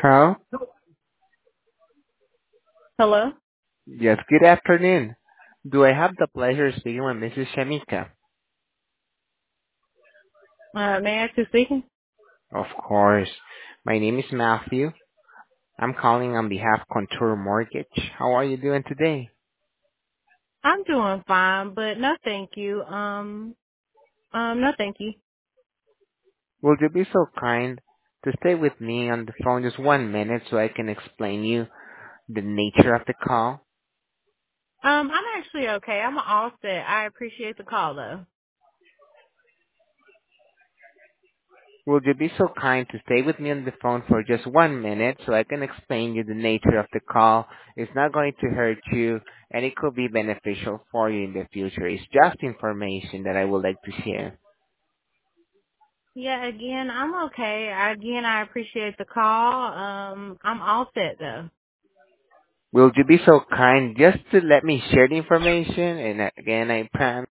Hello? Hello? Yes, good afternoon. Do I have the pleasure of speaking with Mrs. Shamika? May I ask who's speaking? Of course. My name is Matthew. I'm calling on behalf of Contour Mortgage. How are you doing today? I'm doing fine, but no thank you. No thank you. Will you be so kind to stay with me on the phone just 1 minute so I can explain you the nature of the call? I'm actually okay. I'm all set. I appreciate the call though. Will you be so kind to stay with me on the phone for just 1 minute so I can explain you the nature of the call? It's not going to hurt you and it could be beneficial for you in the future. It's just information that I would like to share. Yeah, again, I'm okay. I appreciate the call. I'm all set though. Will you be so kind just to let me share the information? And again, I promise